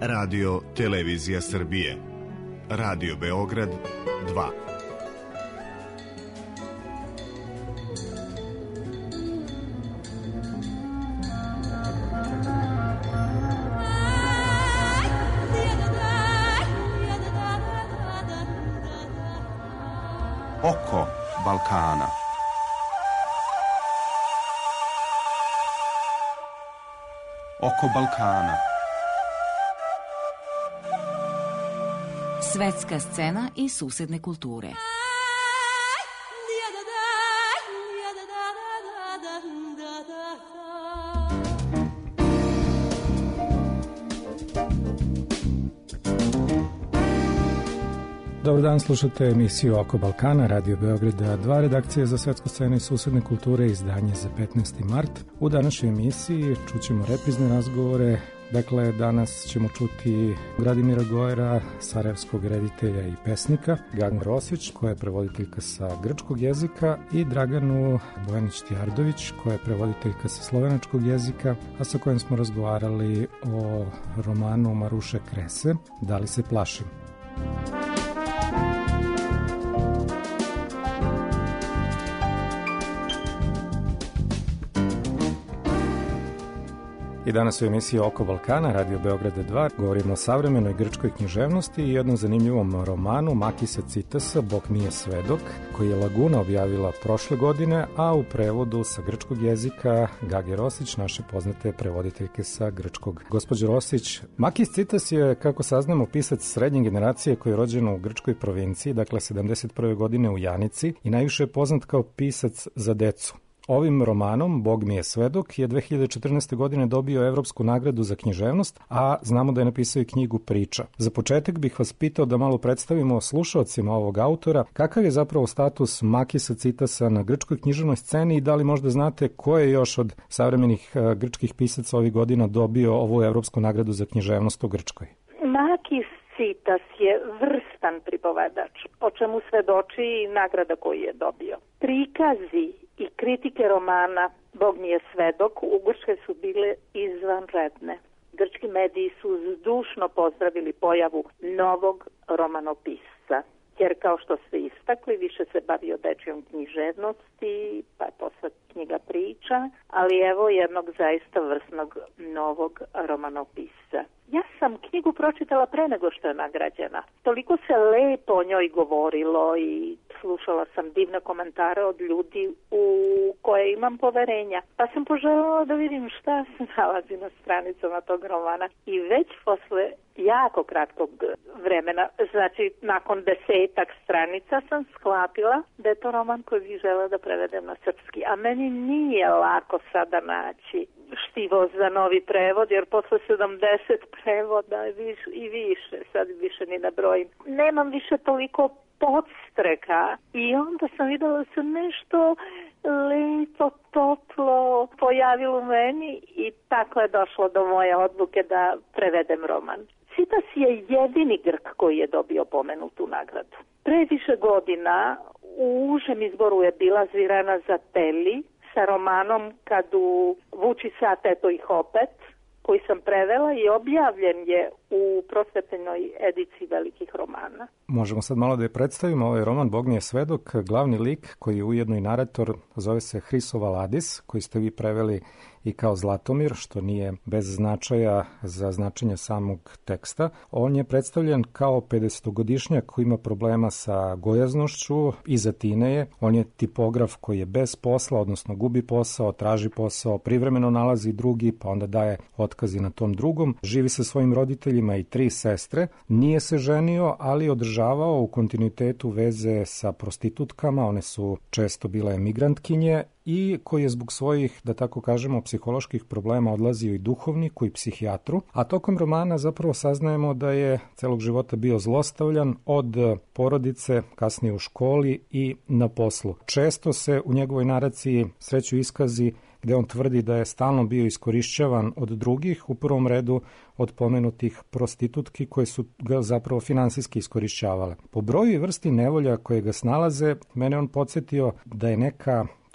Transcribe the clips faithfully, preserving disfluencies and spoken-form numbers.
Radio Televizija Srbije, Radio Beograd dva. Oko Balkana. Oko Balkana. Svetska scena i susedne kulture. Dobar dan, slušate emisiju Oko Balkana, Radio Beograda dva, redakcija za svetsku scenu i susedne kulture, izdanje za petnaesti mart. U današnjoj emisiji čućemo reprizne razgovore. Dakle, danas ćemo čuti Vladimira Gojera, sarajevskog reditelja i pesnika, Gagu Rosić, koja je prevoditeljka sa grčkog jezika, i Draganu Bojanić-Tijardović, koja je prevoditeljka sa slovenačkog jezika, a sa kojim smo razgovarali o romanu Maruše Krese, Da li se plašim? I danas u emisiji Oko Balkana, Radio Beograda dva, govorimo o savremenoj grčkoj književnosti i jednom zanimljivom romanu Makisa Citasa, Bog nije svedok, koji je Laguna objavila prošle godine, a u prevodu sa grčkog jezika Gage Rosić, naše poznate prevoditeljke sa grčkog. Gospođo Rosić, Makis Citas je, kako saznamo, pisac srednje generacije koji je rođen u grčkoj provinciji, dakle sedamdeset prve godine u Janici, i najviše je poznat kao pisac za decu. Ovim romanom, Bog mi je svedok, je dve hiljade četrnaeste. godine dobio Evropsku nagradu za književnost, a znamo da je napisao i knjigu Priča. Za početak bih vas pitao da malo predstavimo slušaocima ovog autora kakav je zapravo status Makisa Citasa na grčkoj književnoj sceni i da li možda znate ko je još od savremenih uh, grčkih pisaca ovih godina dobio ovu Evropsku nagradu za književnost u Grčkoj. Makis Citas je vrstan pripovedač, o čemu svedoči i nagrada koju je dobio. Prikazi i kritike romana Bog mi je svedok u Grčkoj su bile izvanredne. Grčki mediji su zdušno pozdravili pojavu novog romanopisca, jer kao što ste istakli, više se bavio dečjom književnosti, pa je posle knjiga Priča, ali evo jednog zaista vrsnog novog romanopisca. Ja sam knjigu pročitala pre nego što je nagrađena. Toliko se lepo o njoj govorilo i slušala sam divne komentare od ljudi u koje imam poverenja. Pa sam poželjela da vidim šta se nalazi na stranicama tog romana. I već posle jako kratkog vremena, znači nakon desetak stranica, sam shvatila da je to roman koji bih žela da prevedem na srpski. A meni nije lako sada naći štivo za novi prevod, jer posle sedamdeset prevoda i više, sad više ni ne brojim, nemam više toliko podstreka i onda sam videla da se nešto lepo, toplo pojavilo u meni i tako je došlo do moje odluke da prevedem roman. Citas je jedini Grk koji je dobio pomenutu nagradu. Pre više godina u užem izboru je bila Zvirana Zateli sa romanom Kadu vuči sat, eto ih opet, koji sam prevela i objavljen je u prosvetenoj ediciji velikih romana. Možemo sad malo da je predstavimo ovaj roman Bog mi je svedok. Glavni lik, koji je ujedno i narator, zove se Hrisovaladis, koji ste vi preveli i kao Zlatomir, što nije bez značaja za značenje samog teksta. On je predstavljen kao pedesetogodišnjak koji ima problema sa gojaznošću, iz Atine je. On je tipograf koji je bez posla, odnosno gubi posao, traži posao, privremeno nalazi drugi, pa onda daje otkazi na tom drugom. Živi sa svojim roditeljima i tri sestre. Nije se ženio, ali održavao u kontinuitetu veze sa prostitutkama. One su često bile emigrantkinje i koji je zbog svojih, da tako kažemo, psiholoških problema odlazio i duhovniku i psihijatru, a tokom romana zapravo saznajemo da je celog života bio zlostavljan od porodice, kasnije u školi i na poslu. Često se u njegovoj naraciji sreću iskazi gde on tvrdi da je stalno bio iskorišćavan od drugih, u prvom redu od pomenutih prostitutki koje su ga zapravo finansijski iskorišćavale. Po broju i vrsti nevolja koje ga snalaze, mene on podsjetio da je neka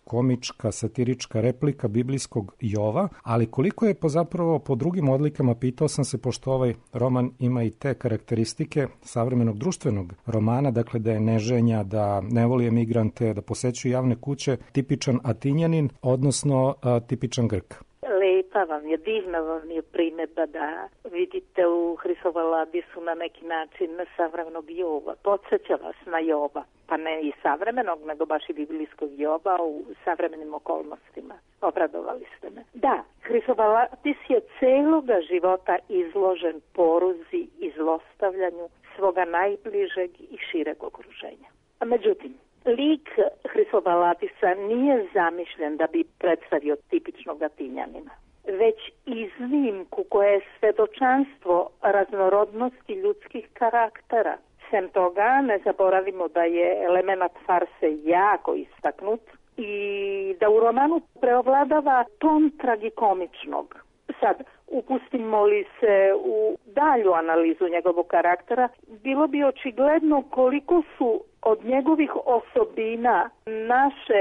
komička, satirička replika biblijskog Jova, ali koliko je po zapravo po drugim odlikama, pitao sam se, pošto ovaj roman ima i te karakteristike savremenog društvenog romana, dakle da je neženja, da ne voli emigrante, da posećuje javne kuće, tipičan Atinjanin, odnosno a, tipičan Grk. Lepa vam je, divna vam je primjedba da vidite u Hrisovaladisu na neki način savremenog Jova. Podsjeća vas na Jova, pa ne i savremenog, nego baš i biblijskog Jova u savremenim okolnostima. Obradovali ste me. Da, Hrisovaladis je celoga života izložen poruzi i zlostavljanju svoga najbližeg i šireg okruženja. A međutim, lik Hrisovaladisa nije zamišljen da bi predstavio tipičnog Atinjanina, već iznimku koja je svedočanstvo raznorodnosti ljudskih karaktera. Sem toga, ne zaboravimo da je element farse jako istaknut i da u romanu preovladava ton tragikomičnog. Sad, upustimo li se u dalju analizu njegovog karaktera, bilo bi očigledno koliko su od njegovih osobina naše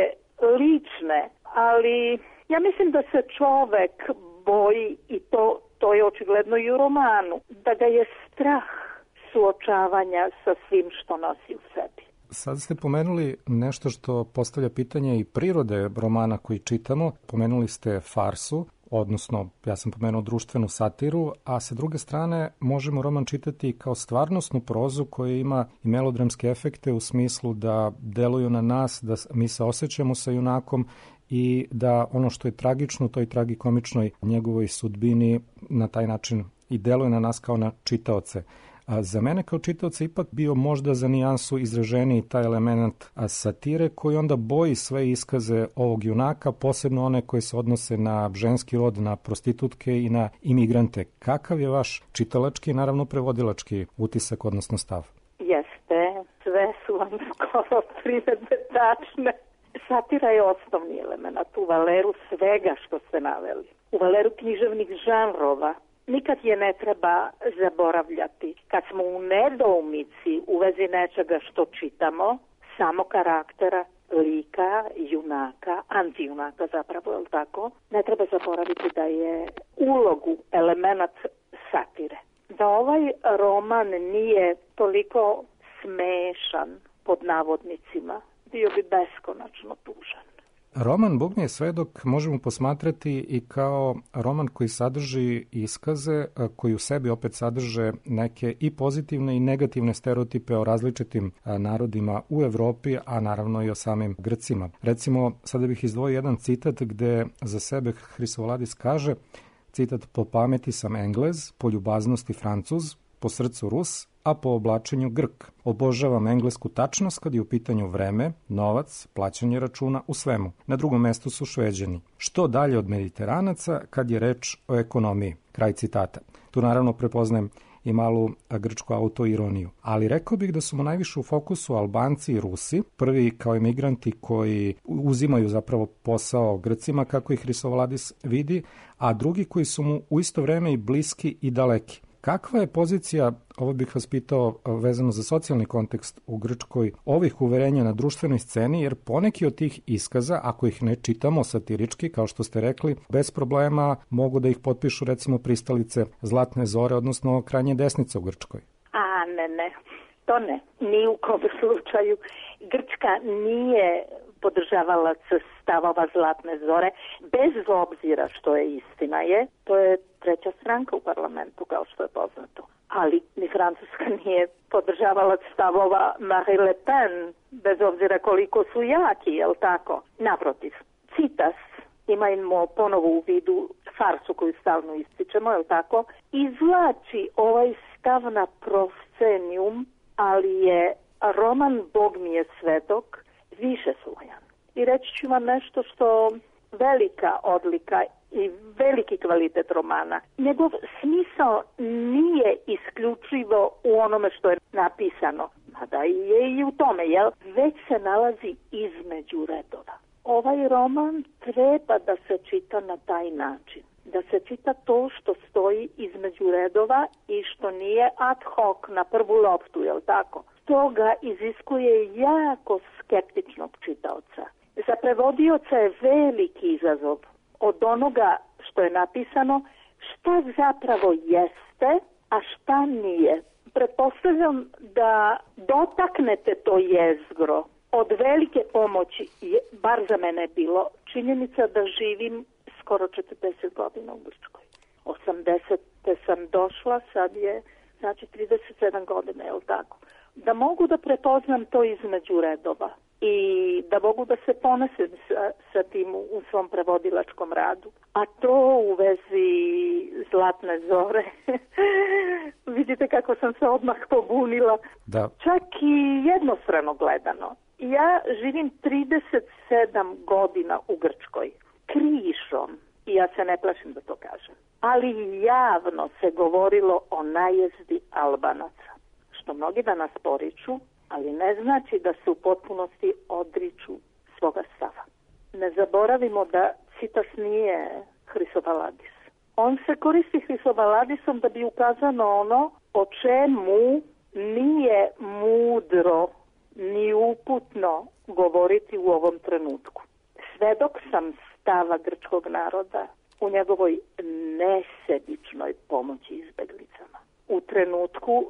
lične, ali ja mislim da se čovek boji, i to, to je očigledno i u romanu, da ga je strah suočavanja sa svim što nosi u sebi. Sad ste pomenuli nešto što postavlja pitanje i prirode romana koji čitamo. Pomenuli ste farsu, odnosno ja sam pomenuo društvenu satiru, a sa druge strane možemo roman čitati kao stvarnosnu prozu koja ima i melodramske efekte u smislu da deluju na nas, da mi se osjećamo sa junakom i da ono što je tragično, toj tragikomičnoj njegovoj sudbini na taj način i deluje na nas kao na čitaoce. A za mene kao čitaoca ipak bio možda za nijansu izraženiji taj element satire koji onda boji sve iskaze ovog junaka, posebno one koje se odnose na ženski rod, na prostitutke i na imigrante. Kakav je vaš čitalački i naravno prevodilački utisak, odnosno stav? Jeste, sve su vam skoro primedbe tačne. Satira je osnovni element u valeru svega što ste naveli. U valeru književnih žanrova nikad je ne treba zaboravljati. Kad smo u nedoumici u vezi nečega što čitamo, samo karaktera, lika, junaka, antijunaka zapravo, je li tako? Ne treba zaboraviti da je ulogu element satire. Da ovaj roman nije toliko smešan, pod navodnicima, bio bi beskonačno tužan. Roman Bog mi je svedok možemo posmatrati i kao roman koji sadrži iskaze, koji u sebi opet sadrže neke i pozitivne i negativne stereotipe o različitim narodima u Evropi, a naravno i o samim Grcima. Recimo, sada bih izdvojio jedan citat gde za sebe Hrisovaladis kaže, citat: po pameti sam Englez, po ljubaznosti Francuz, po srcu Rus, a po oblačenju Grk. Obožavam englesku tačnost kad je u pitanju vreme, novac, plaćanje računa, u svemu. Na drugom mestu su Šveđani. Što dalje od Mediteranaca kad je reč o ekonomiji. Kraj citata. Tu naravno prepoznajem i malu grčku autoironiju. Ali rekao bih da su mu najviše u fokusu Albanci i Rusi, prvi kao emigranti koji uzimaju zapravo posao Grcima, kako ih Hrisovaladis vidi, a drugi koji su mu u isto vreme i bliski i daleki. Kakva je pozicija, ovo bih vas pitao vezano za socijalni kontekst u Grčkoj, ovih uverenja na društvenoj sceni, jer poneki od tih iskaza, ako ih ne čitamo satirički, kao što ste rekli, bez problema mogu da ih potpišu recimo pristalice Zlatne zore, odnosno krajnje desnice u Grčkoj? A ne, ne, to ne, ni u kom slučaju. Grčka nije podržavalac stavova Zlatne zore, bez obzira što je istina je, to je treća stranka u parlamentu, kao što je poznato. Ali ni Francuska nije podržavalac stavova Marie Le Pen, bez obzira koliko su jaki, jel tako? Naprotiv, Citas, imajmo ponovo u vidu farsu koju stalno ističemo, jel tako? Izvlači ovaj stav na proscenium, ali je roman Bog mi je svedok više slojan. I reći ću vam nešto što velika odlika i veliki kvalitet romana. Njegov smisao nije isključivo u onome što je napisano, mada je i u tome, jel? Već se nalazi između redova. Ovaj roman treba da se čita na taj način. Da se čita to što stoji između redova i što nije ad hoc na prvu loptu, jel tako? To ga iziskuje jako skeptičnog čitaoca. Za prevodioca je veliki izazov od onoga što je napisano, šta zapravo jeste, a šta nije. Pretpostavljam da dotaknete to jezgro. Od velike pomoći, je, bar za mene je bilo, činjenica da živim skoro četrdeset godina u Grčkoj. osamdesete sam došla, sad je znači trideset sedam godina, je li tako? Da mogu da prepoznam to između redova i da mogu da se ponesem sa, sa tim u svom prevodilačkom radu. A to u vezi Zlatne zore, vidite kako sam se odmah pobunila. Da. Čak i jednostrano gledano. Ja živim trideset sedam godina u Grčkoj, krišom, i ja se ne plašim da to kažem. Ali javno se govorilo o najezdi Albanaca, što mnogi danas poriču, ali ne znači da se u potpunosti odriču svoga stava. Ne zaboravimo da Citas nije Hrisovaladis. On se koristi Hrisovaladisom da bi ukazao na ono o čemu nije mudro ni uputno govoriti u ovom trenutku. Svedok sam stava grčkog naroda u njegovoj nesebičnoj pomoći izbeglicama. U trenutku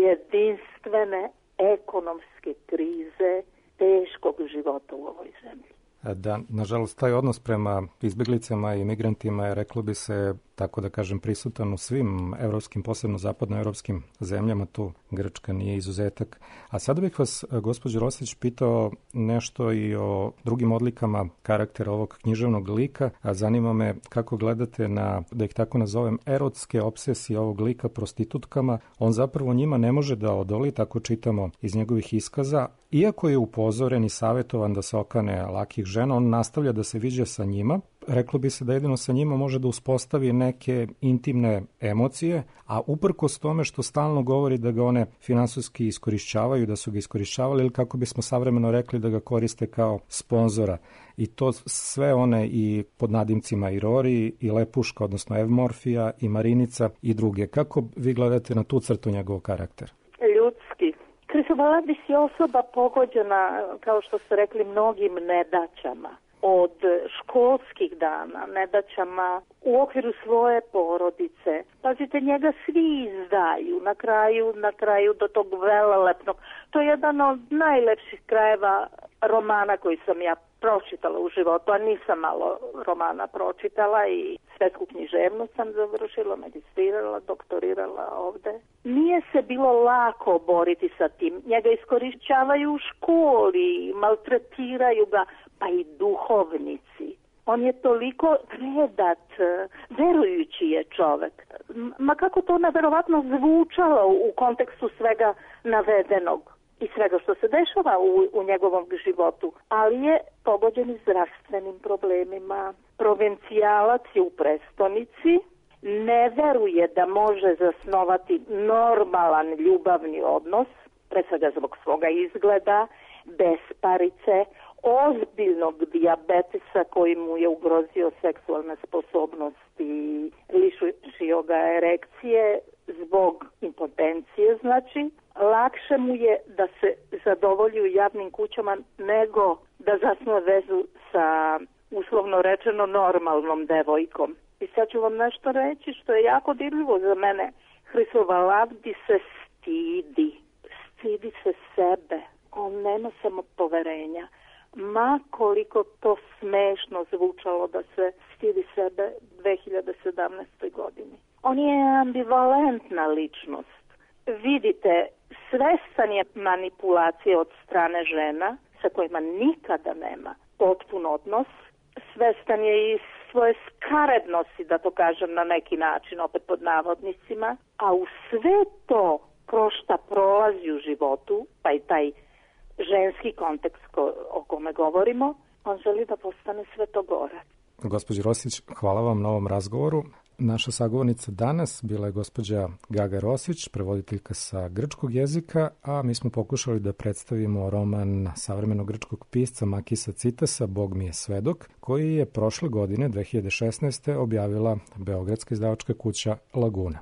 jedinstvene ekonomske krize, teškog života u ovoj zemlji. Da, nažalost, taj odnos prema izbjeglicama i migrantima je, reklo bi se, tako da kažem, prisutan u svim evropskim, posebno zapadnoevropskim zemljama, tu Grčka nije izuzetak. A sada bih vas, gospođo Rosić, pitao nešto i o drugim odlikama karaktera ovog književnog lika, a zanima me kako gledate na, da ih tako nazovem, erotske obsesije ovog lika prostitutkama. On zapravo njima ne može da odoli, tako čitamo iz njegovih iskaza. Iako je upozoren i savjetovan da se okane lakih žena, on nastavlja da se viđa sa njima. Reklo bi se da jedino sa njima može da uspostavi neke intimne emocije, a uprkos tome što stalno govori da ga one finansijski iskorišćavaju, da su ga iskorišćavali, ili kako bismo savremeno rekli da ga koriste kao sponzora. I to sve one i pod nadimcima i Rori, i Lepuška, odnosno Evmorfija, i Marinica i druge. Kako vi gledate na tu crtu njegovog karaktera? Ljudski. Hrisovaladis je osoba pogođena, kao što ste rekli, mnogim nedaćama. Od školskih dana, nedaćama u okviru svoje porodice. Pazite, njega svi izdaju na kraju, na kraju do tog velelepnog. To je jedan od najlepših krajeva romana koji sam ja pročitala u životu, a nisam malo romana pročitala i svetsku književnost sam završila, magistrirala, doktorirala ovde. Nije se bilo lako boriti sa tim. Njega iskorišćavaju u školi, maltretiraju ga, pa i duhovnici. On je toliko predat, verujući je čovek. Ma kako to neverovatno zvučalo u kontekstu svega navedenog i svega što se dešava u, u njegovom životu, ali je pogođen i zdravstvenim problemima. Provincijalac je u prestonici, ne veruje da može zasnovati normalan ljubavni odnos, pre svega zbog svoga izgleda, besparice, ozbiljnog dijabetesa koji mu je ugrozio seksualne sposobnosti, lišio ga erekcije zbog impotencije, znači. Lakše mu je da se zadovolji u javnim kućama nego da zasnuje vezu sa, uslovno rečeno, normalnom devojkom. I sad ću vam nešto reći što je jako dirljivo za mene. Hrisovaladis se stidi. Stidi se sebe. On nema samopoverenja. Ma koliko to smešno zvučalo da se stidi sebe dve hiljade sedamnaestoj godini. On je ambivalentna ličnost. Vidite, svestan je manipulacije od strane žena sa kojima nikada nema potpun odnos. Svestan je i svoje skarednosti, da to kažem na neki način, opet pod navodnicima. A u sve to kroz šta prolazi u životu, pa i taj ženski kontekst ko, o kome govorimo, on želi da postane svetogorac. Gospođo Rosić, hvala vam na ovom razgovoru. Naša sagovornica danas bila je gospođa Gaga Rosić, prevoditeljka sa grčkog jezika, a mi smo pokušali da predstavimo roman savremenog grčkog pisca Makisa Citasa Bog mi je svedok, koji je prošle godine, dve hiljade šesnaeste. objavila beogradska izdavačka kuća Laguna.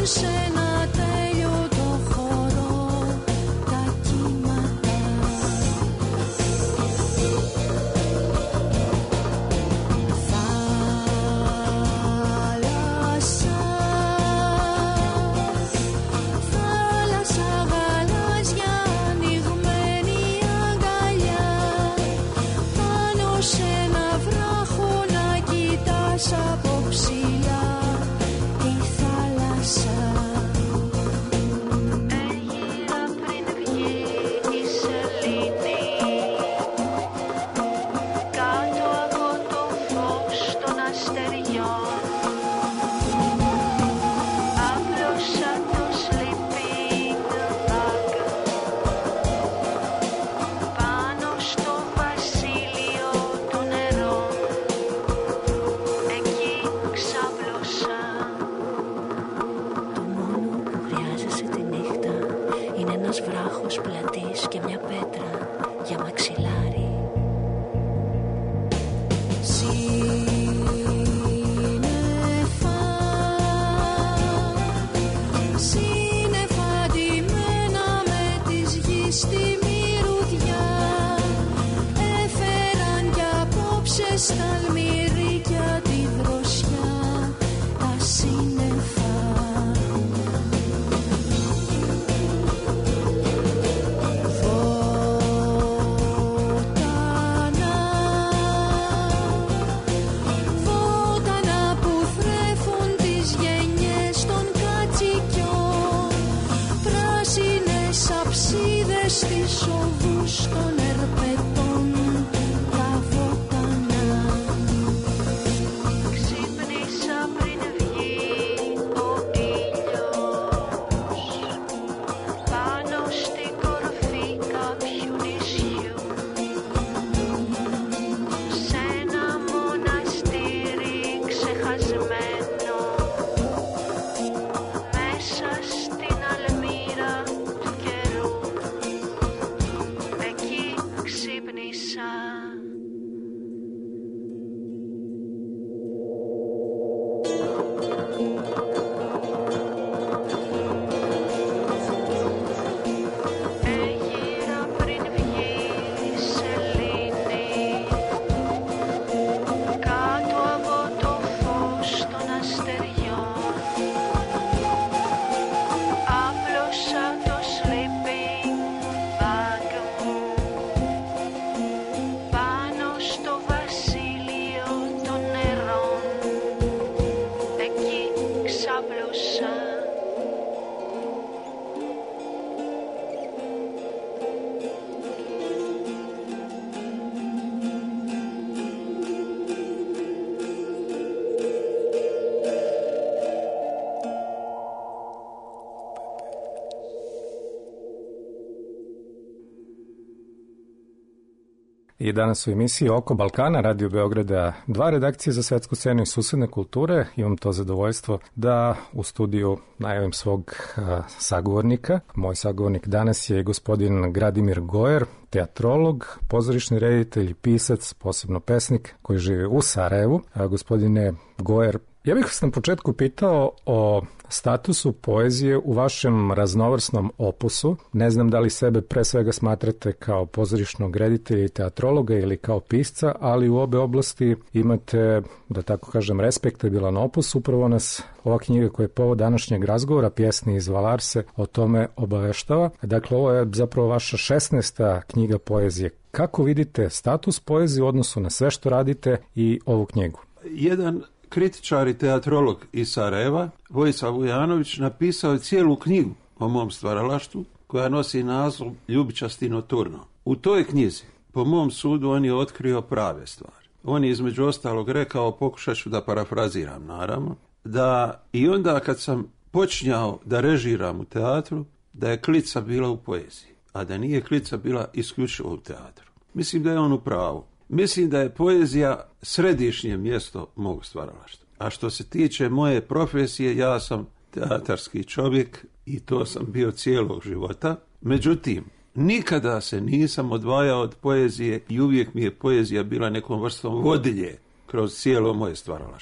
I danas u emisiji Oko Balkana, Radio Beograda dva, redakcije za svetsku scenu i susedne kulture. Imam to zadovoljstvo da u studiju najavim svog a, sagovornika. Moj sagovornik danas je gospodin Gradimir Gojer, teatrolog, pozorišni reditelj i pisac, posebno pesnik, koji živi u Sarajevu. A, gospodine Gojer, ja bih vas na početku pitao o statusu poezije u vašem raznovrsnom opusu. Ne znam da li sebe pre svega smatrate kao pozorišnog reditelja i teatrologa ili kao pisca, ali u obe oblasti imate, da tako kažem, respektabilan opus. Upravo nas ova knjiga koja je povod današnjeg razgovora, Pjesni iz Valarse, o tome obaveštava. Dakle, ovo je zapravo vaša šesnaesta knjiga poezije. Kako vidite status poezije u odnosu na sve što radite i ovu knjigu? Jedan kritičar i teatrolog iz Sarajeva, Vojislav Vujanović, napisao je cijelu knjigu o mom stvaralaštvu koja nosi naslov Ljubičasti noturno. U toj knjizi, po mom sudu, on je otkrio prave stvari. On je između ostalog rekao, pokušat ću da parafraziram naravno, da i onda kad sam počinjao da režiram u teatru, da je klica bila u poeziji, a da nije klica bila isključivo u teatru. Mislim da je on u pravu. Mislim da je poezija središnje mjesto mog stvaralaštva. A što se tiče moje profesije, ja sam teatarski čovjek i to sam bio cijelog života. Međutim, nikada se nisam odvajao od poezije i uvijek mi je poezija bila nekom vrstom vodilje kroz cijelo moje stvaralaštvo.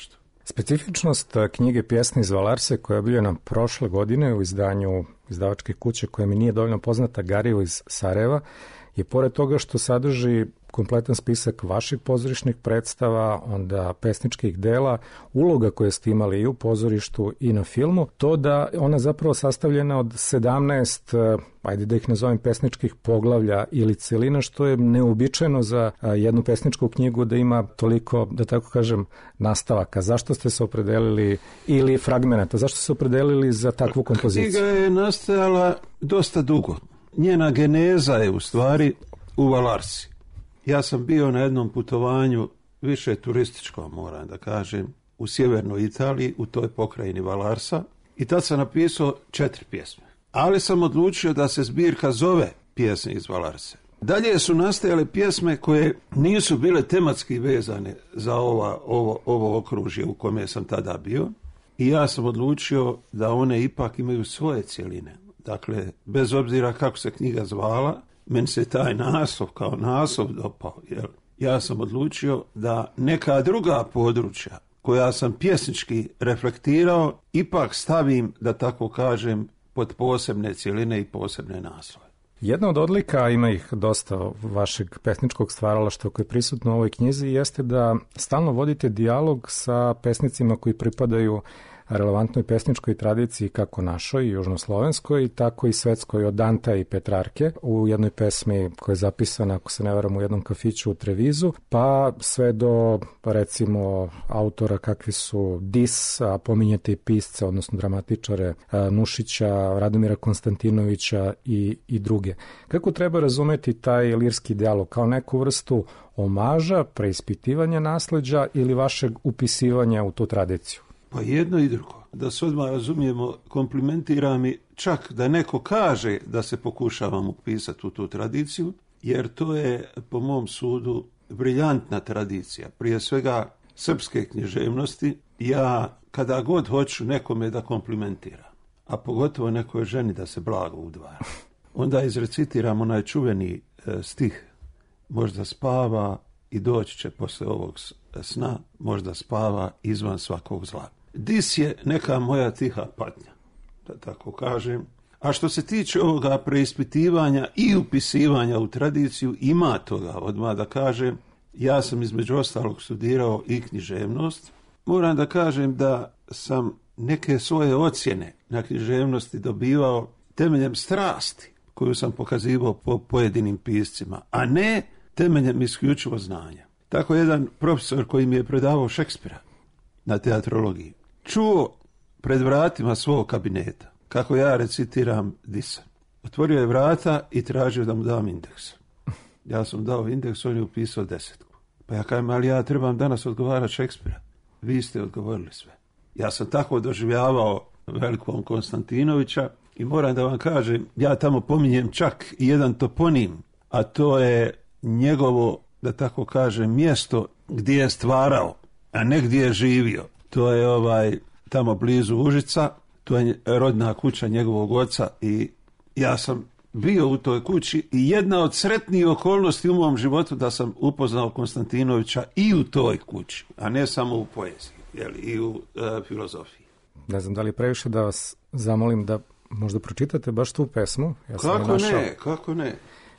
Specifičnost knjige Pjesme iz Valarse koja je objavljena prošle godine u izdanju izdavačke kuće koja mi nije dovoljno poznata, Garivo iz Sarajeva, je pored toga što sadrži kompletan spisak vaših pozorišnih predstava, onda pesničkih dela, uloga koje ste imali i u pozorištu i na filmu, to da ona zapravo sastavljena od sedamnaest, ajde da ih nazovem, pesničkih poglavlja ili celina, što je neobičajeno za jednu pesničku knjigu da ima toliko, da tako kažem, nastavaka. Zašto ste se opredelili, ili fragmenata, zašto ste se opredelili za takvu kompoziciju? Knjiga je nastajala dosta dugo. Njena geneza je u stvari u Valarsi. Ja sam bio na jednom putovanju, više turističkom, moram da kažem, u sjevernoj Italiji, u toj pokrajini Valarsa, i tad sam napisao četiri pjesme. Ali sam odlučio da se zbirka zove Pjesme iz Valarse. Dalje su nastajale pjesme koje nisu bile tematski vezane za ova, ovo, ovo okružje u kome sam tada bio, i ja sam odlučio da one ipak imaju svoje cjeline. Dakle, bez obzira kako se knjiga zvala, meni se taj naslov kao naslov dopao. Jer ja sam odlučio da neka druga područja koja sam pjesnički reflektirao ipak stavim, da tako kažem, pod posebne cjeline i posebne naslove. Jedna od odlika, ima ih dosta vašeg pesničkog stvaralaštva koje je prisutno u ovoj knjizi, jeste da stalno vodite dijalog sa pesnicima koji pripadaju relevantnoj pesničkoj tradiciji kako našoj, južnoslovenskoj, tako i svetskoj, od Danta i Petrarke, u jednoj pesmi koja je zapisana, ako se ne varam, u jednom kafiću u Trevizu, pa sve do, recimo, autora kakvi su Dis, a pominjate i pisce, odnosno dramatičare Nušića, Radomira Konstantinovića i, i druge. Kako treba razumeti taj lirski dijalog? Kao neku vrstu omaža, preispitivanja nasleđa ili vašeg upisivanja u tu tradiciju? Pa jedno i drugo. Da se odmah razumijemo, komplementira mi čak da neko kaže da se pokušavam upisati u tu tradiciju, jer to je, po mom sudu, briljantna tradicija. Prije svega srpske književnosti. Ja, kada god hoću nekome da komplimentiram, a pogotovo nekoj ženi da se blago udvaja, onda izrecitiram onaj čuveni e, stih: možda spava i doći će posle ovog sna, možda spava izvan svakog zla. Dis je neka moja tiha patnja, da tako kažem. A što se tiče ovoga preispitivanja i upisivanja u tradiciju, ima toga, odmah da kažem. Ja sam između ostalog studirao i književnost. Moram da kažem da sam neke svoje ocjene na književnosti dobivao temeljem strasti koju sam pokazivao po pojedinim piscima, a ne temeljem isključivo znanja. Tako jedan profesor koji mi je predavao Šekspira na teatrologiji čuo pred vratima svog kabineta kako ja recitiram Disa. Otvorio je vrata i tražio da mu dam indeks. Ja sam dao indeks, on je upisao desetku. Pa ja kažem, ali ja trebam danas odgovarati Šekspira. Vi ste odgovorili sve. Ja sam tako doživljavao velikog Konstantinovića i moram da vam kažem, ja tamo pominjem čak i jedan toponim, a to je njegovo, da tako kažem, mjesto gdje je stvarao, a ne gdje je živio. To je ovaj tamo blizu Užica, to je rodna kuća njegovog oca i ja sam bio u toj kući i jedna od sretnijih okolnosti u mom životu da sam upoznao Konstantinovića i u toj kući, a ne samo u poeziji, jeli, i u e, filozofiji. Ne znam da li je previše da vas zamolim da možda pročitate baš tu pesmu. Ja sam kako našao... ne, kako ne.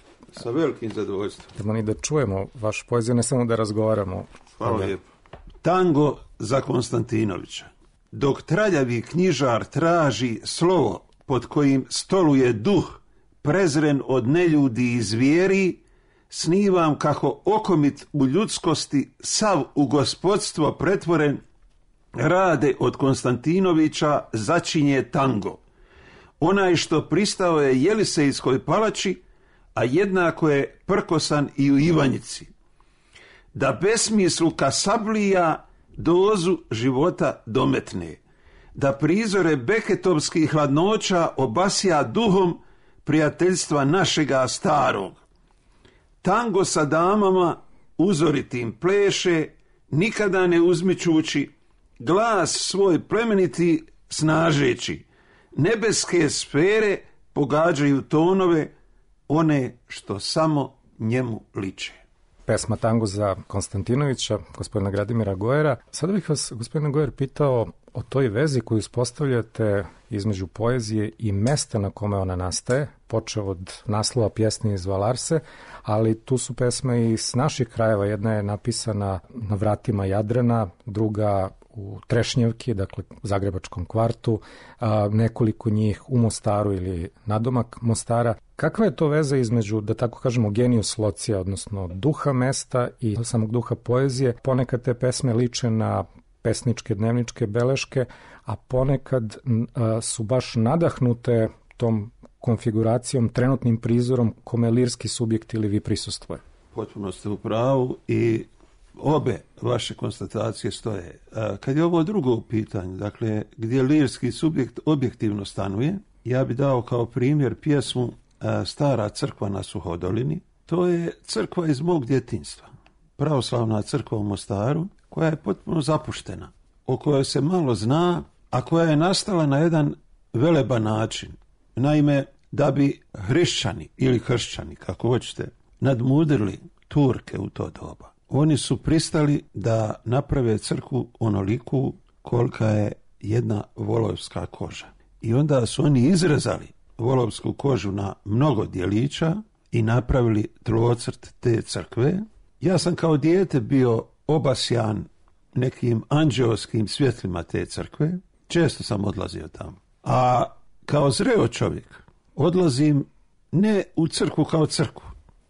Sa velikim zadovoljstvom. Da mani da čujemo vašu poeziju, ne samo da razgovaramo. Hvala lijepo. Tango za Konstantinovića. Dok traljavi knjižar traži slovo pod kojim stoluje duh prezren od neljudi i zvijeri, snivam kako okomit u ljudskosti sav u gospodstvo pretvoren, rade od Konstantinovića začinje tango. Onaj što pristao je Jelisejskoj palači, a jednako je prkosan i u Ivanjici. Da besmisluka sablija dozu života dometne, da prizore beketovskih hladnoća obasja duhom prijateljstva našega starog. Tango sa damama uzoritim pleše, nikada ne uzmičući, glas svoj plemeniti snažeći, nebeske sfere pogađaju tonove, one što samo njemu liče. pesma Tango za Konstantinovića, gospodina Gradimira Gojera. Sada bih vas, gospodine Gojer, pitao o toj vezi koju uspostavljate između poezije i mesta na kome ona nastaje, počeo od naslova pjesme iz Valarse, ali tu su pesme iz naših krajeva. Jedna je napisana na vratima Jadrana, druga u Trešnjevki, dakle Zagrebačkom kvartu, a nekoliko njih u Mostaru ili nadomak Mostara. Kakva je to veza između, da tako kažemo, genius locija, odnosno duha mesta i samog duha poezije? Ponekad te pesme liče na pesničke dnevničke beleške, a ponekad a, su baš nadahnute tom konfiguracijom, trenutnim prizorom kome lirski subjekt ili vi prisustvuje. Potpuno ste u pravu i obe vaše konstatacije stoje. Kad je ovo drugo u pitanju, dakle, gdje lirski subjekt objektivno stanuje, ja bi dao kao primjer pjesmu Stara crkva na Suhodolini. To je crkva iz mog djetinjstva. Pravoslavna crkva u Mostaru, koja je potpuno zapuštena, o kojoj se malo zna, a koja je nastala na jedan veleban način. Naime, da bi hrišćani ili kršćani, kako hoćete, nadmudrili Turke u to doba, oni su pristali da naprave crkvu onoliku kolika je jedna volovska koža. I onda su oni izrezali volovsku kožu na mnogo djelića i napravili tlocrt te crkve. Ja sam kao dijete bio obasjan nekim anđeoskim svjetlima te crkve. Često sam odlazio tamo. A kao zreo čovjek odlazim ne u crkvu kao crkvu,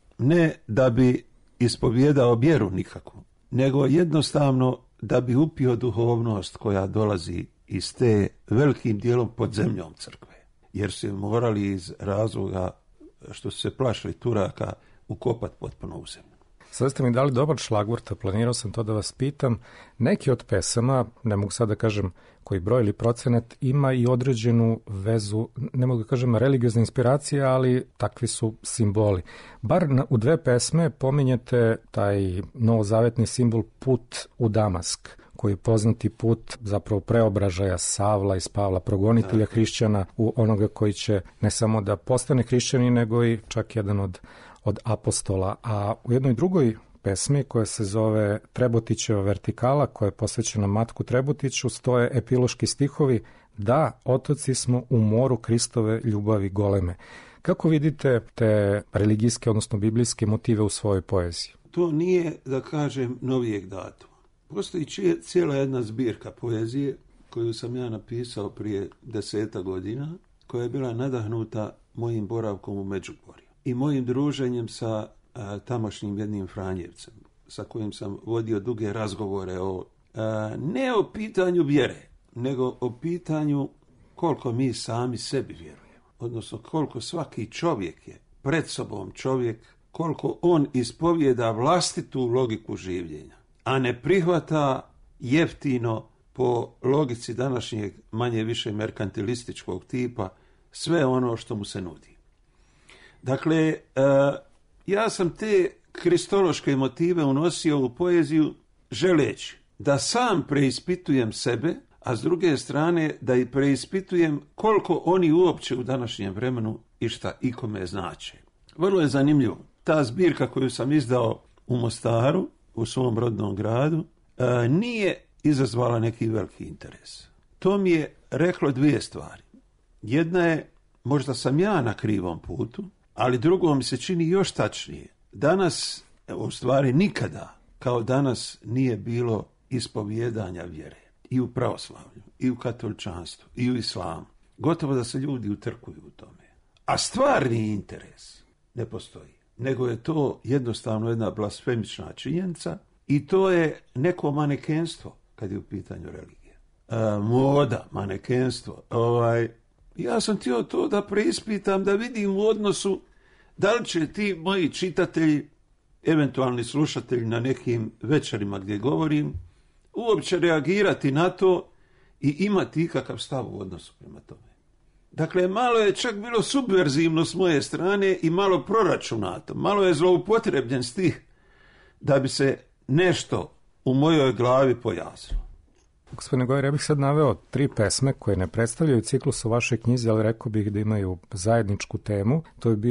ne da bi ispovjedao vjeru nikakvu, nego jednostavno da bi upio duhovnost koja dolazi iz te velikim dijelom pod zemljom crkve. Jer su morali iz razloga što su se plašili Turaka ukopat potpuno u zemlju. Sada ste mi dali dobar šlagvort, planirao sam to da vas pitam. Neki od pesama, ne mogu sad da kažem koji broj ili procenat, ima i određenu vezu, ne mogu da kažem religiozne inspiracije, ali takvi su simboli. Bar na, u dve pesme pominjete taj novozavetni simbol put u Damask, koji je poznati put zapravo preobražaja Savla iz Pavla, progonitelja da. hrišćana u onoga koji će ne samo da postane hrišćanin, nego i čak jedan od od apostola. A u jednoj drugoj pesmi koja se zove Trebotićeva vertikala, koja je posvećena Matku Trebotiću, stoje epiloški stihovi: da, otoci smo u moru Kristove ljubavi goleme. Kako vidite te religijske, odnosno biblijske motive u svojoj poeziji? To nije, da kažem, novijeg datuma. Postoji cijela jedna zbirka poezije koju sam ja napisao prije deseta godina, koja je bila nadahnuta mojim boravkom u Međugorju i mojim druženjem sa a, tamošnjim jednim Franjevcem, sa kojim sam vodio duge razgovore o, a, ne o pitanju vjere, nego o pitanju koliko mi sami sebi vjerujemo. Odnosno koliko svaki čovjek je pred sobom čovjek, koliko on ispovijeda vlastitu logiku življenja, a ne prihvata jeftino po logici današnjeg manje više merkantilističkog tipa sve ono što mu se nudi. Dakle, ja sam te kristološke motive unosio u poeziju želeći da sam preispitujem sebe, a s druge strane da i preispitujem koliko oni uopće u današnjem vremenu i šta ikome znače. Vrlo je zanimljivo. Ta zbirka koju sam izdao u Mostaru, u svom rodnom gradu, nije izazvala neki veliki interes. To mi je reklo dvije stvari. Jedna je, možda sam ja na krivom putu, ali drugo mi se čini još tačnije. Danas, u stvari nikada, kao danas nije bilo ispovjedanja vjere. I u pravoslavlju, i u katoličanstvu, i u islamu. Gotovo da se ljudi utrkuju u tome. A stvarni interes ne postoji. Nego je to jednostavno jedna blasfemična činjenica i to je neko manekenstvo kad je u pitanju religije. E, moda, manekenstvo. Ovaj, ja sam htio to da preispitam, da vidim u odnosu da li će ti moji čitatelji, eventualni slušatelji na nekim večerima gdje govorim, uopće reagirati na to i imati ikakav stav u odnosu prema tome. Dakle, malo je čak bilo subverzivno s moje strane i malo proračunato, malo je zloupotrebljen stih da bi se nešto u mojoj glavi pojasnilo. Gospodine Gojer, ja bih sad naveo tri pesme koje ne predstavljaju ciklus u vašoj knjizi, ali rekao bih da imaju zajedničku temu. To je bio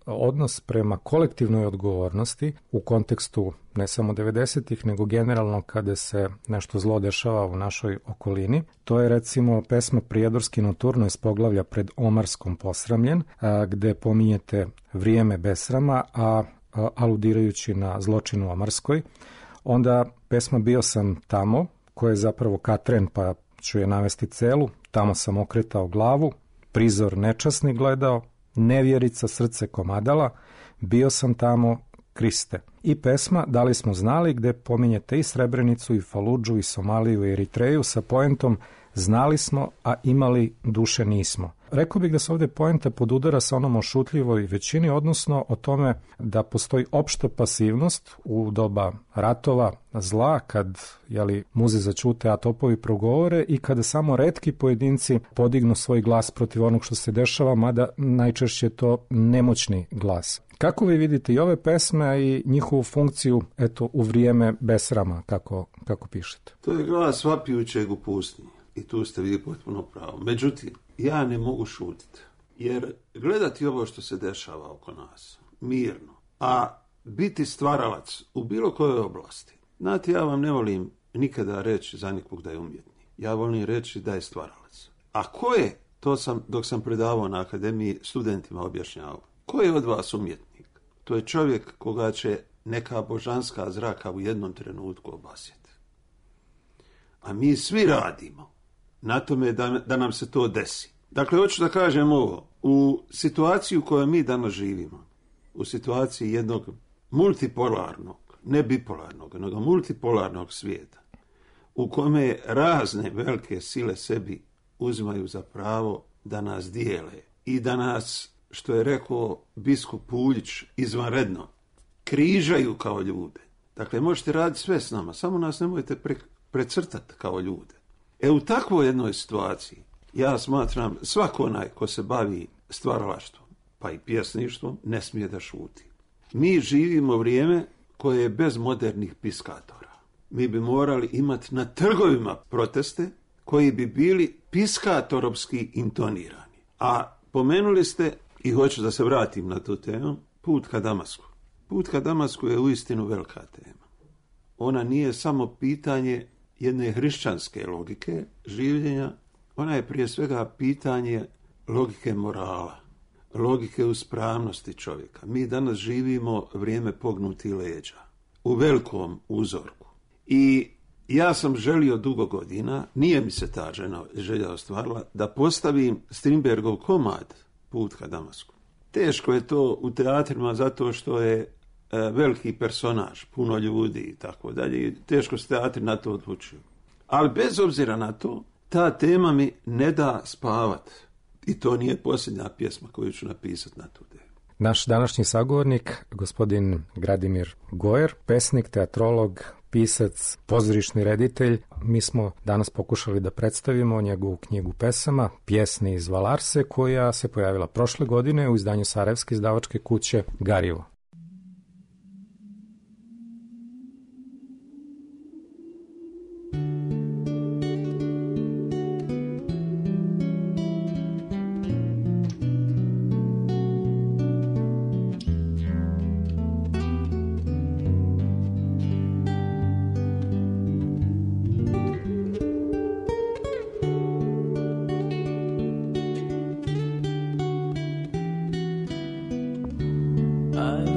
odnos prema kolektivnoj odgovornosti u kontekstu ne samo devedesetih, nego generalno kada se nešto zlo dešava u našoj okolini. To je recimo pesma Prijedorski noturno iz poglavlja Pred Omarskom posramljen, a, gde pominjete vrijeme besrama, a, a aludirajući na zločin u Omarskoj. Onda pesma Bio sam tamo, koja je zapravo Katren, pa ću je navesti celu. Tamo sam okretao glavu, prizor nečasni gledao, nevjerica srce komadala, bio sam tamo, Kriste. I pesma Da li smo znali, gde pominjete i Srebrenicu, i Faludžu, i Somaliju, i Eritreju sa poentom znali smo, a imali duše nismo. Rekao bih da se ovdje poenta podudara sa onom o šutljivoj većini, odnosno o tome da postoji opšta pasivnost u doba ratova, zla, kad jeli, muze začute, a topovi progovore, i kada samo retki pojedinci podignu svoj glas protiv onog što se dešava, mada najčešće je to nemoćni glas. Kako vi vidite i ove pesme i njihovu funkciju eto, u vrijeme besrama, kako, kako pišete? To je glas vapijućeg u pustinji. I tu ste vi potpuno pravo. Međutim, ja ne mogu šutiti. Jer gledati ovo što se dešava oko nas, mirno, a biti stvaralac u bilo kojoj oblasti. Znate, ja vam ne volim nikada reći za nikog da je umjetnik. Ja volim reći da je stvaralac. A ko je, to sam, dok sam predavao na akademiji, studentima objašnjavao. Ko je od vas umjetnik? To je čovjek koga će neka božanska zraka u jednom trenutku obasjeti. A mi svi radimo na tome da, da nam se to desi. Dakle, hoću da kažem ovo. U situaciji u kojoj mi danas živimo, u situaciji jednog multipolarnog, ne bipolarnog, nego multipolarnog svijeta, u kome razne velike sile sebi uzimaju za pravo da nas dijele i da nas, što je rekao biskup Puljić, izvanredno, križaju kao ljude. Dakle, možete raditi sve s nama, samo nas nemojte pre, precrtati kao ljude. E u takvoj jednoj situaciji ja smatram svako onaj ko se bavi stvaralaštvom, pa i pjesništvom, ne smije da šuti. Mi živimo vrijeme koje je bez modernih piskatora. Mi bi morali imati na trgovima proteste koji bi bili piskatorovski intonirani. A pomenuli ste, i hoću da se vratim na tu temu, put ka Damasku. Put ka Damasku je uistinu velika tema. Ona nije samo pitanje jedne hrišćanske logike življenja, ona je prije svega pitanje logike morala, logike uspravnosti čovjeka. Mi danas živimo vrijeme pognutih leđa, u velikom uzorku. I ja sam želio dugo godina, nije mi se ta žena želja ostvarila, da postavim Strindbergov komad Put ka Damasku. Teško je to u teatrima zato što je e, veliki personaž, puno ljudi i tako dalje. Teško se teatri na to odlučuju. Ali bez obzira na to, ta tema mi ne da spavat. I to nije posljednja pjesma koju ću napisati na tu temu. Naš današnji sagovornik, gospodin Gradimir Gojer, pesnik, teatrolog, pisac, pozorišni reditelj. Mi smo danas pokušali da predstavimo njegovu knjigu pesama Pjesne iz Valarse, koja se pojavila prošle godine u izdanju Sarajevske izdavačke kuće Garivo. I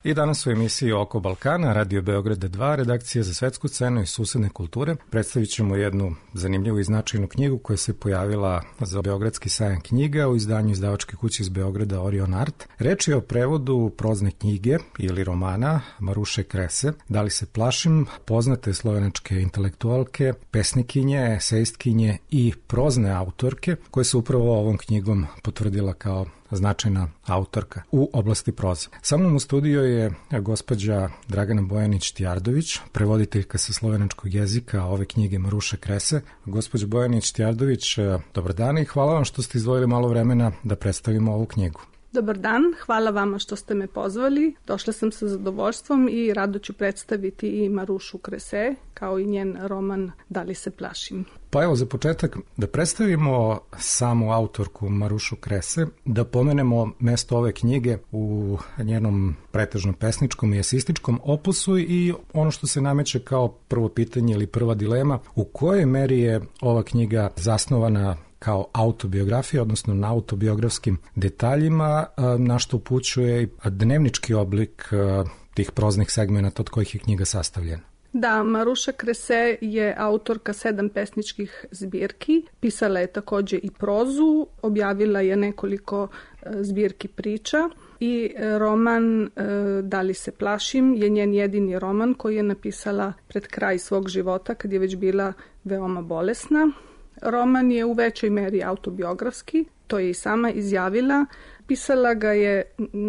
I danas u emisiji Oko Balkana, Radio Beograda dva, redakcija za svetsku scenu i susedne kulture, predstavit ćemo jednu zanimljivu i značajnu knjigu koja se pojavila za Beogradski sajam knjiga u izdanju izdavačke kuće iz Beograda Orion Art. Reč je o prevodu prozne knjige ili romana Maruše Krese, Da li se plašim, poznate slovenačke intelektualke, pesnikinje, esejistkinje i prozne autorke, koje se upravo ovom knjigom potvrdila kao značajna autorka u oblasti proze. Sa mnom u studiju je gospođa Dragana Bojanić-Tjardović, prevoditeljka sa slovenačkog jezika ove knjige Maruše Krese. Gospođa Bojanić-Tjardović, dobar dan i hvala vam što ste izdvojili malo vremena da predstavimo ovu knjigu. Dobar dan, hvala vama što ste me pozvali. Došla sam sa zadovoljstvom i rado ću predstaviti i Marušu Krese, kao i njen roman Da li se plašim. Pa evo za početak da predstavimo samu autorku Marušu Krese, da pomenemo mesto ove knjige u njenom pretežno pesničkom i esističkom opusu i ono što se nameće kao prvo pitanje ili prva dilema, u kojoj meri je ova knjiga zasnovana kao autobiografija, odnosno na autobiografskim detaljima, na što upućuje i dnevnički oblik tih proznih segmenata od kojih je knjiga sastavljena. Da, Maruša Krese je autorka sedam pesničkih zbirki, pisala je takođe i prozu, objavila je nekoliko zbirki priča i roman Da li se plašim je njen jedini roman koji je napisala pred kraj svog života kad je već bila veoma bolesna. Roman je u većoj meri autobiografski, to je i sama izjavila. Pisala ga je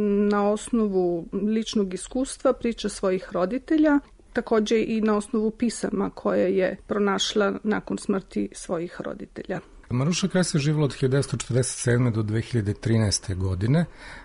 na osnovu ličnog iskustva, priča svojih roditelja, takođe i na osnovu pisama koje je pronašla nakon smrti svojih roditelja. Maruša Krese živjela od hiljadu devetsto četrdeset sedme do dve hiljade trinaeste. godine.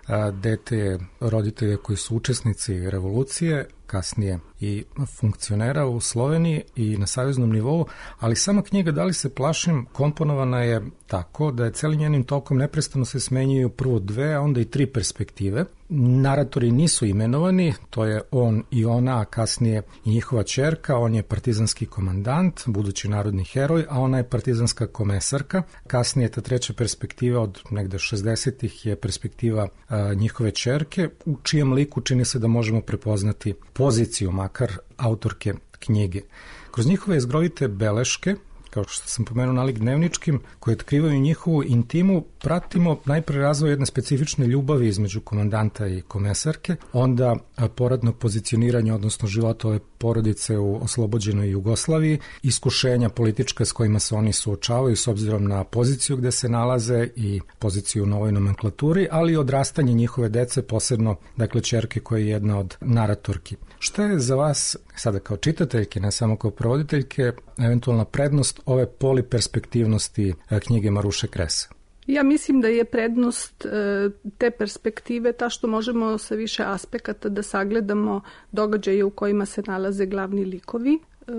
Dete je roditelja koji su učesnici revolucije, kasnije i funkcionera u Sloveniji i na saveznom nivou, ali sama knjiga Da li se plašim komponovana je tako da je celim njenim tokom neprestano se smenjuju prvo dve, a onda i tri perspektive. Naratori nisu imenovani, to je on i ona, a kasnije i njihova ćerka. On je partizanski komandant, budući narodni heroj, a ona je partizanska komesarka. Kasnije ta treća perspektiva od negde šezdesetih je perspektiva a, njihove ćerke, u čijem liku čini se da možemo prepoznati poziciju, makar autorke knjige. Kroz njihove izgrovite beleške, kao što sam pomenuo nalik dnevničkim, koje otkrivaju njihovu intimu, pratimo najpre razvoj jedne specifične ljubavi između komandanta i komesarke, onda poradno pozicioniranje, odnosno života ove porodice u oslobođenoj Jugoslaviji, iskušenja politička s kojima se oni suočavaju s obzirom na poziciju gde se nalaze i poziciju u novoj nomenklaturi, ali i odrastanje njihove dece, posebno, dakle, ćerke koja je jedna od naratorki. Šta je za vas, sada kao čitateljke, ne samo kao prevoditeljke, eventualna prednost ove poliperspektivnosti knjige Maruše Krese? Ja mislim da je prednost te perspektive ta što možemo sa više aspekata da sagledamo događaje u kojima se nalaze glavni likovi.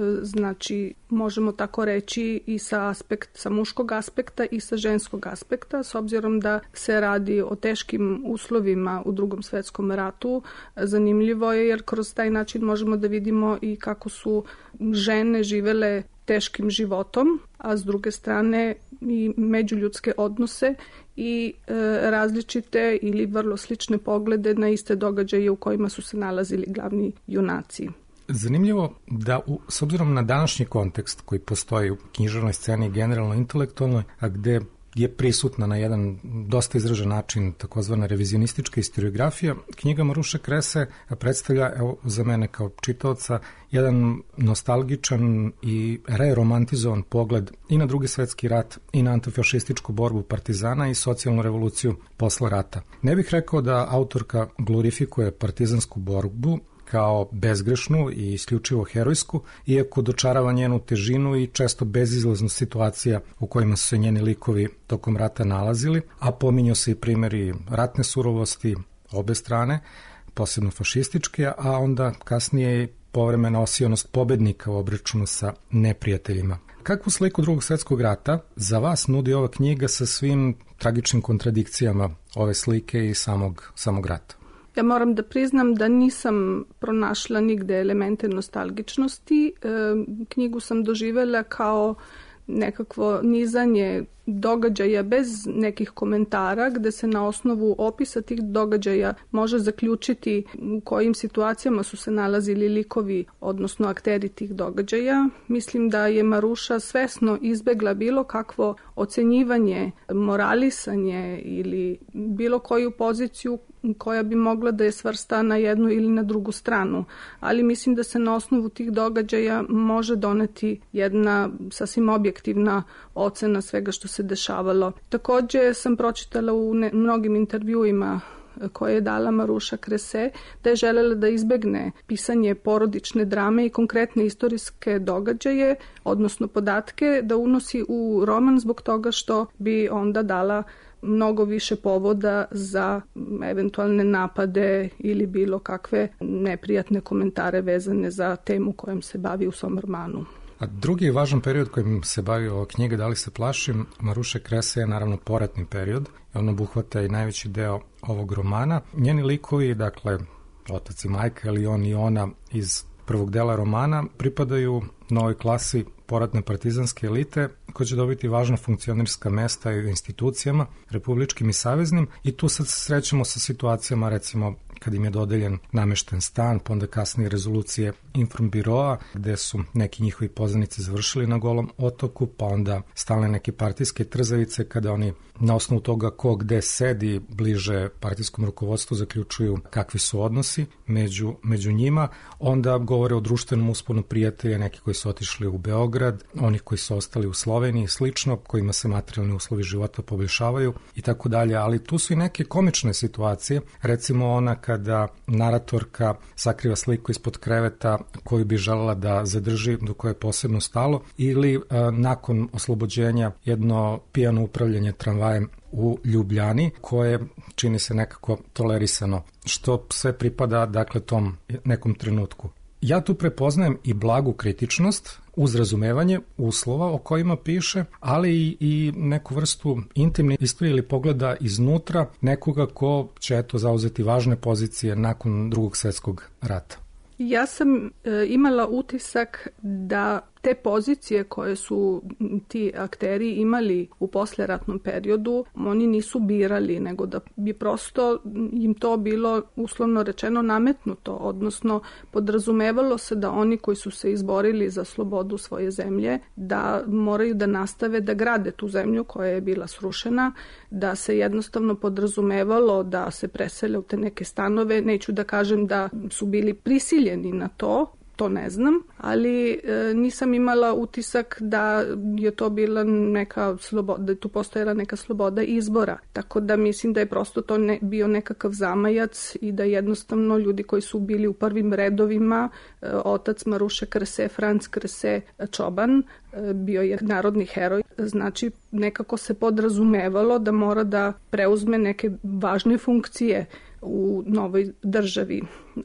Znači, možemo tako reći i sa, aspekt, sa muškog aspekta i sa ženskog aspekta, s obzirom da se radi o teškim uslovima u Drugom svetskom ratu. Zanimljivo je jer kroz taj način možemo da vidimo i kako su žene živele teškim životom, a s druge strane i međuljudske odnose i e, različite ili vrlo slične poglede na iste događaje u kojima su se nalazili glavni junaci. Zanimljivo da, u, s obzirom na današnji kontekst koji postoji u književnoj sceni generalno intelektualnoj, a gde je prisutna na jedan dosta izražen način takozvana revizionistička historiografija, knjiga Maruše Krese predstavlja, evo, za mene kao čitaoca, jedan nostalgičan i reromantizovan pogled i na Drugi svetski rat i na antifašističku borbu partizana i socijalnu revoluciju posle rata. Ne bih rekao da autorka glorifikuje partizansku borbu kao bezgrešnu i isključivo herojsku, iako dočarava njenu težinu i često bezizlaznost situacija u kojima su se njeni likovi tokom rata nalazili, a pominju se i primjeri ratne surovosti obe strane, posebno fašističke, a onda kasnije i povremena osionost pobednika u obračunu sa neprijateljima. Kakvu sliku Drugog svjetskog rata za vas nudi ova knjiga sa svim tragičnim kontradikcijama ove slike i samog, samog rata? Ja moram da priznam da nisam pronašla nigde elemente nostalgičnosti. E, knjigu sam doživela kao nekakvo nizanje događaja bez nekih komentara, gde se na osnovu opisa tih događaja može zaključiti u kojim situacijama su se nalazili likovi, odnosno akteri tih događaja. Mislim da je Maruša svesno izbegla bilo kakvo ocenjivanje, moralisanje ili bilo koju poziciju koja bi mogla da je svrsta na jednu ili na drugu stranu. Ali mislim da se na osnovu tih događaja može doneti jedna sasvim objektivna ocena svega što se dešavalo. Takođe sam pročitala u ne, mnogim intervjuima koje je dala Maruša Cresse, da je želela da izbegne pisanje porodične drame i konkretne istorijske događaje, odnosno podatke, da unosi u roman zbog toga što bi onda dala mnogo više povoda za eventualne napade ili bilo kakve neprijatne komentare vezane za temu kojom se bavi u svom romanu. A drugi važan period kojim se bavi ova knjiga, Da li se plašim, Maruše Cresse, je naravno poratni period. On obuhvata i najveći deo ovog romana. Njeni likovi, dakle, otac i majka, ili on i ona iz prvog dela romana, pripadaju novoj klasi poratne partizanske elite koja će dobiti važna funkcionerska mesta i institucijama, republičkim i saveznim, i tu sad se srećemo sa situacijama, recimo, kad im je dodeljen namešten stan, pa onda kasnije rezolucije Informbiroa, gde su neki njihovi poznanici završili na Golom otoku, pa onda stalne neke partijske trzavice, kada oni na osnovu toga ko gde sedi bliže partijskom rukovodstvu zaključuju kakvi su odnosi među, među njima. Onda govore o društvenom usponu prijatelja, neki koji su otišli u Beograd, oni koji su ostali u Sloveniji, slično, kojima se materijalni uslovi života poboljšavaju i tako dalje. Ali tu su i neke komične situacije, recimo ona kada naratorka sakriva sliku ispod kreveta koju bi želela da zadrži, do koje je posebno stalo, ili a, nakon oslobođenja jedno pijano upravljanje tramvajem u Ljubljani, koje čini se nekako tolerisano, što sve pripada, dakle, tom nekom trenutku. Ja tu prepoznajem i blagu kritičnost uz razumevanje uslova o kojima piše, ali i, i neku vrstu intimne istorije ili pogleda iznutra nekoga ko će eto zauzeti važne pozicije nakon Drugog svjetskog rata. Ja sam e, imala utisak da te pozicije koje su ti akteri imali u posleratnom periodu, oni nisu birali, nego da bi prosto im to bilo uslovno rečeno nametnuto, odnosno podrazumevalo se da oni koji su se izborili za slobodu svoje zemlje, da moraju da nastave da grade tu zemlju koja je bila srušena, da se jednostavno podrazumevalo da se presele u te neke stanove. Neću da kažem da su bili prisiljeni na to, to ne znam, ali e, nisam imala utisak da je to bila neka sloboda, da je tu postojala neka sloboda izbora. Tako da mislim da je prosto to ne, bio nekakav zamajac i da jednostavno ljudi koji su bili u prvim redovima, e, otac Maruše Cresse, Franc Cresse, Čoban, e, bio je narodni heroj. Znači nekako se podrazumevalo da mora da preuzme neke važne funkcije u novoj državi.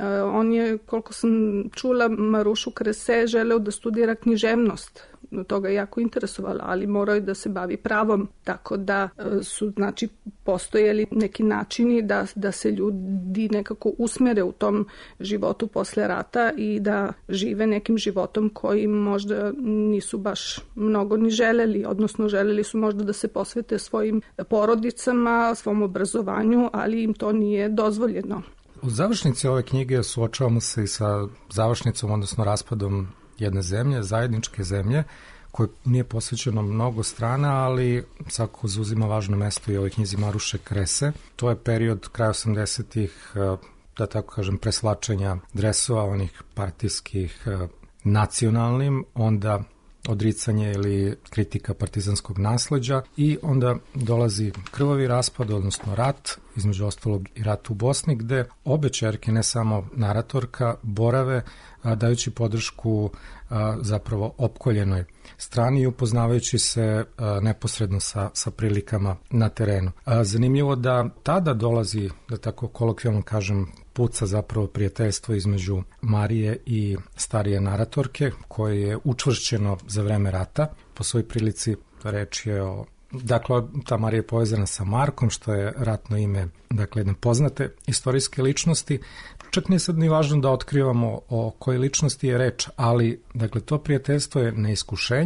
On je, koliko sam čula, Marušu Cresse želeo da studira književnost. To ga je jako interesovalo, ali morao je da se bavi pravom, tako da su, znači, postojali neki načini da, da se ljudi nekako usmere u tom životu posle rata i da žive nekim životom koji možda nisu baš mnogo ni želeli, odnosno želeli su možda da se posvete svojim porodicama, svom obrazovanju, ali im to nije dozvoljeno. U završnici ove knjige suočavamo se i sa završnicom, odnosno raspadom jedne zemlje, zajedničke zemlje, koje nije posvećeno mnogo strana, ali svakako zauzima važno mesto i ovoj knjizi Maruše Cresse. To je period kraja osamdesetih, da tako kažem, preslačenja dresova, onih partijskih, nacionalnim, onda odricanje ili kritika partizanskog nasleđa, i onda dolazi krvavi raspad, odnosno rat, između ostalog i rat u Bosni, gde obe ćerke, ne samo naratorka, borave a, dajući podršku a, zapravo opkoljenoj strani i upoznavajući se a, neposredno sa, sa prilikama na terenu. A, zanimljivo da tada dolazi, da tako kolokvijalno kažem, puca zapravo prijateljstvo između Marije i starije naratorke, koje je učvršćeno za vreme rata. Po svoj prilici reč je o... Dakle, ta Marija je povezana sa Markom, što je ratno ime, dakle, jedne poznate istorijske ličnosti. Čak nije sad ni važno da otkrivamo o kojoj ličnosti je reč, ali, dakle, to prijateljstvo je na iskušenju,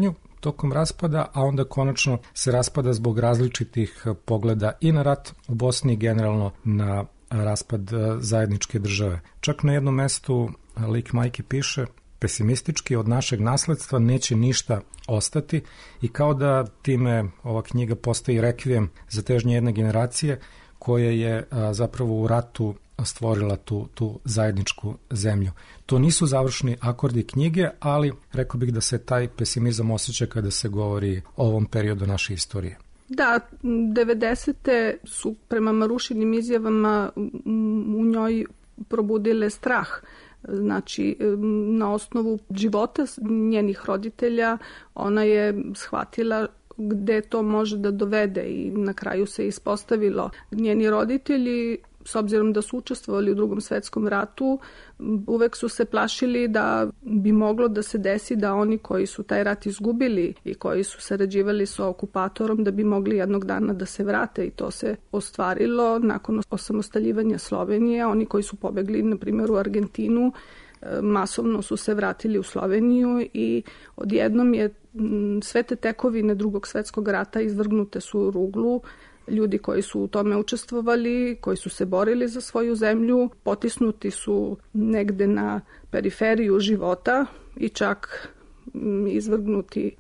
tokom raspada, a onda konačno se raspada zbog različitih pogleda i na rat u Bosni i generalno na raspad zajedničke države. Čak na jednom mestu lik majke piše: pesimistički od našeg nasledstva neće ništa ostati, i kao da time ova knjiga postaje rekvijem za težnje jedne generacije koja je a, zapravo u ratu stvorila tu, tu zajedničku zemlju. To nisu završni akordi knjige, ali rekao bih da se taj pesimizam osjeća kada se govori o ovom periodu naše istorije. Da, devedesete su prema Marušinim izjavama u njoj probudile strah. Znači, na osnovu života njenih roditelja ona je shvatila gde to može da dovede i na kraju se ispostavilo. Njeni roditelji, s obzirom da su učestvovali u Drugom svetskom ratu, uvek su se plašili da bi moglo da se desi da oni koji su taj rat izgubili i koji su sarađivali sa okupatorom da bi mogli jednog dana da se vrate, i to se ostvarilo nakon osamostaljivanja Slovenije. Oni koji su pobegli, na primjer, u Argentinu, masovno su se vratili u Sloveniju i odjednom je sve te tekovine Drugog svetskog rata izvrgnute su ruglu. Ljudi koji su u tome učestvovali, koji su se borili za svoju zemlju, potisnuti su negde na periferiju života i čak izvrgnuti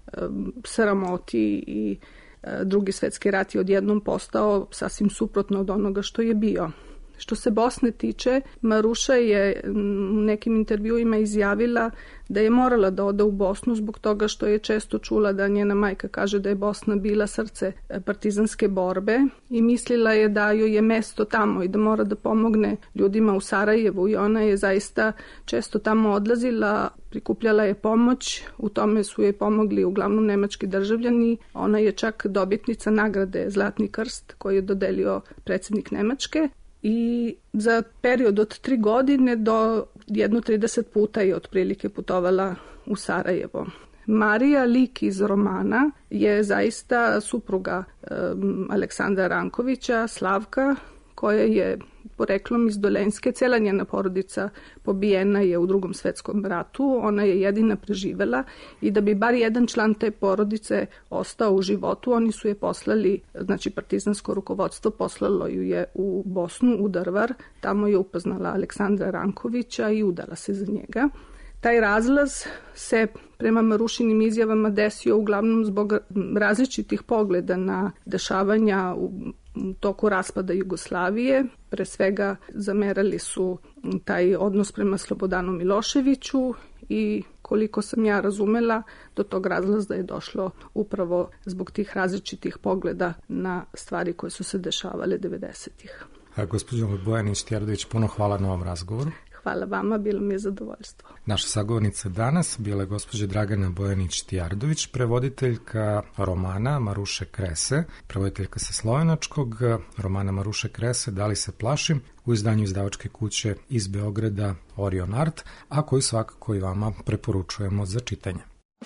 sramoti, i Drugi svetski rat je odjednom postao sasvim suprotno od onoga što je bio. Što se Bosne tiče, Maruša je u nekim intervjuima izjavila da je morala da ode u Bosnu zbog toga što je često čula da njena majka kaže da je Bosna bila srce partizanske borbe i mislila je da joj je mesto tamo i da mora da pomogne ljudima u Sarajevu, i ona je zaista često tamo odlazila, prikupljala je pomoć, u tome su joj pomogli uglavnom nemački državljani. Ona je čak dobitnica nagrade Zlatni krst koji je dodelio predsjednik Nemačke. I za period od tri godine do jedno trideset puta je otprilike putovala u Sarajevo. Marija, lik iz romana, je zaista supruga um, Aleksandra Rankovića, Slavka, koja je poreklom iz Dolenjske. Cela njena porodica pobijena je u Drugom svetskom ratu, ona je jedina preživela, i da bi bar jedan član te porodice ostao u životu, oni su je poslali, znači partizansko rukovodstvo poslalo ju je u Bosnu, u Drvar, tamo je upoznala Aleksandra Rankovića i udala se za njega. Taj razlaz se prema Marušinim izjavama desio uglavnom zbog različitih pogleda na dešavanja u toku raspada Jugoslavije. Pre svega zamerali su taj odnos prema Slobodanu Miloševiću i, koliko sam ja razumela, do tog razlaza je došlo upravo zbog tih različitih pogleda na stvari koje su se dešavale devedesetih. A gospođo Bojanić-Tjerdović, puno hvala na ovom razgovoru. Hvala vama, bilo mi je zadovoljstvo. Naša sagovornica danas bila je gospođa Dragana Bojanić-Tjardović, prevoditeljka romana Maruše Krese, prevoditeljka sa slovenačkog romana Maruše Krese Da li se plašim, u izdanju izdavačke kuće iz Beograda Orion Art, a koju svakako i vama preporučujemo za čitanje.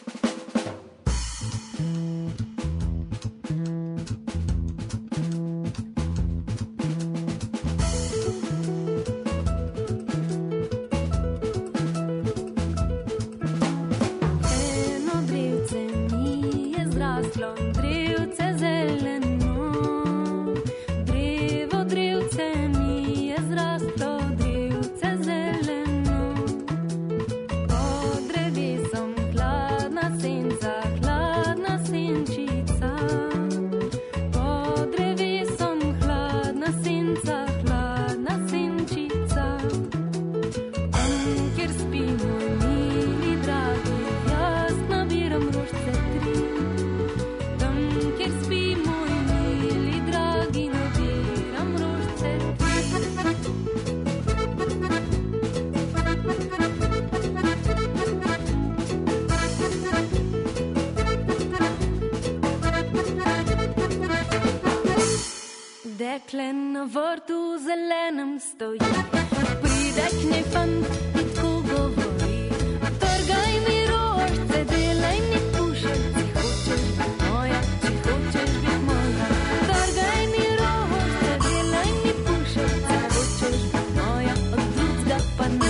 Dekle na vrtu zelenem stoji, pride k njej fant i tko govori: trgaj mi rožce, delaj mi pušec, či hočeš bit moja, či hočeš bit moja. Trgaj mi rožce, delaj mi pušec, či hočeš bit moja, od drugega pa ne.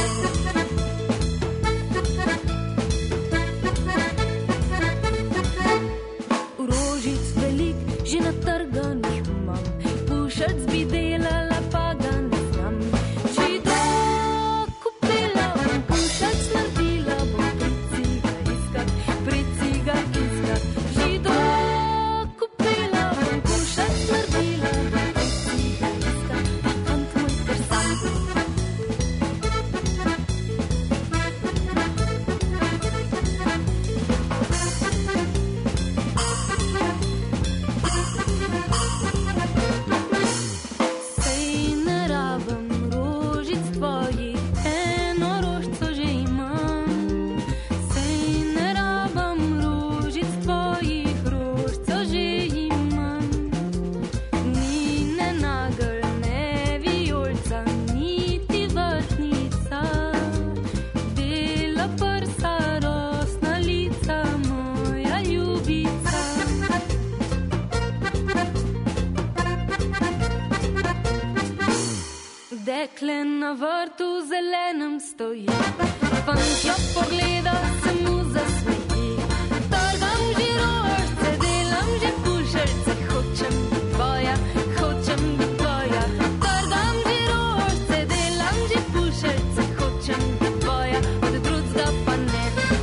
tle na vrtu zelenem stoji. Fant jo pogleda, se mu zasmeji. Trgam že rožce, delam že pušelce, hočem biti tvoja, hočem biti tvoja. Trgam že rožce, delam že pušelce, hočem biti tvoja, od drugega pa ne.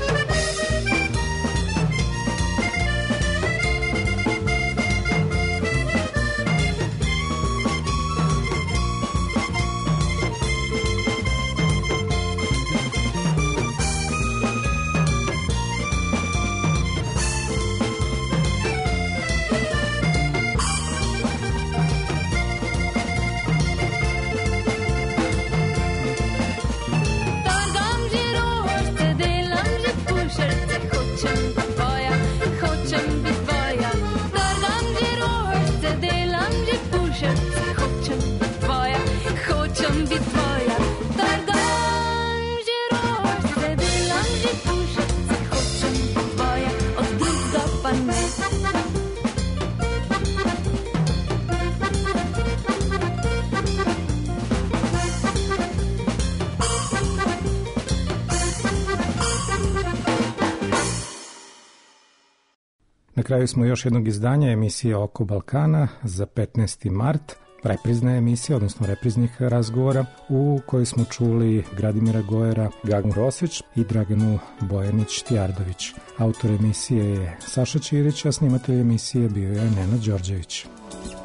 Na kraju smo još jednog izdanja emisije Oko Balkana za petnaesti mart, reprizna emisija, odnosno repriznih razgovora u kojoj smo čuli Gradimira Gojera, Gagu Rosić i Draganu Bojanić-Tjardović. Autor emisije je Saša Ćirić, a snimatelj emisije bio je Nenad Đorđević.